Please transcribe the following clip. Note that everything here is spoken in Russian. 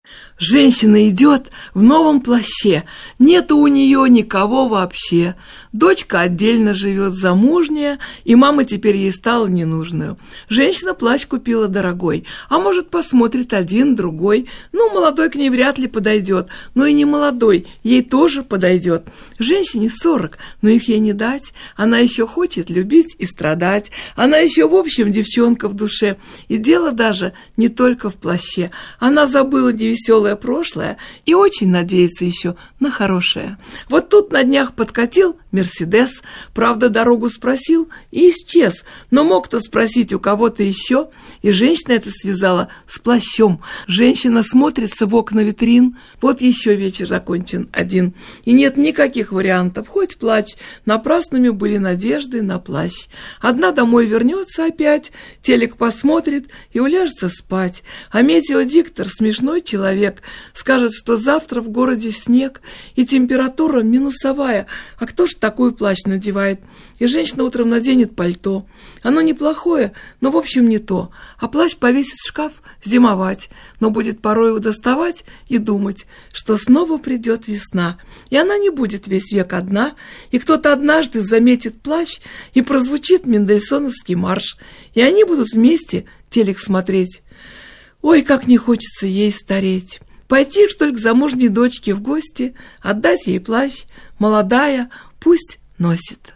Женщина идет в новом плаще, нету у нее никого вообще. Дочка отдельно живет, замужняя, и мама теперь ей стала ненужную. Женщина плащ купила дорогой, а может, посмотрит один, другой. Ну, молодой к ней вряд ли подойдет, но и не молодой, ей тоже подойдет. Женщине 40, но их ей не дать. Она еще хочет любить и страдать. Она еще, в общем, девчонка в душе. И дело даже не только в плаще. Она забыла невеселое прошлое и очень надеется еще на хорошее. Вот тут на днях подкатил Мерседес, правда, дорогу спросил и исчез, но мог-то спросить у кого-то еще, и женщина это связала с плащом. Женщина смотрится в окна витрин, вот еще вечер закончен один, и нет никаких вариантов, хоть плачь, напрасными были надежды на плащ. Одна домой вернется опять, телек посмотрит и уляжется спать, а метеодиктор, смешной человек, скажет, что завтра в городе снег и температура минусовая, а кто ж такой плащ надевает? И женщина утром наденет пальто. Оно неплохое, но в общем не то. А плащ повесит в шкаф зимовать, но будет порой его доставать и думать, что снова придет весна. И она не будет весь век одна, и кто-то однажды заметит плащ, и прозвучит мендельсоновский марш, и они будут вместе телек смотреть. Ой, как не хочется ей стареть. Пойти, что ли, к замужней дочке в гости, отдать ей плащ, молодая, пусть носит.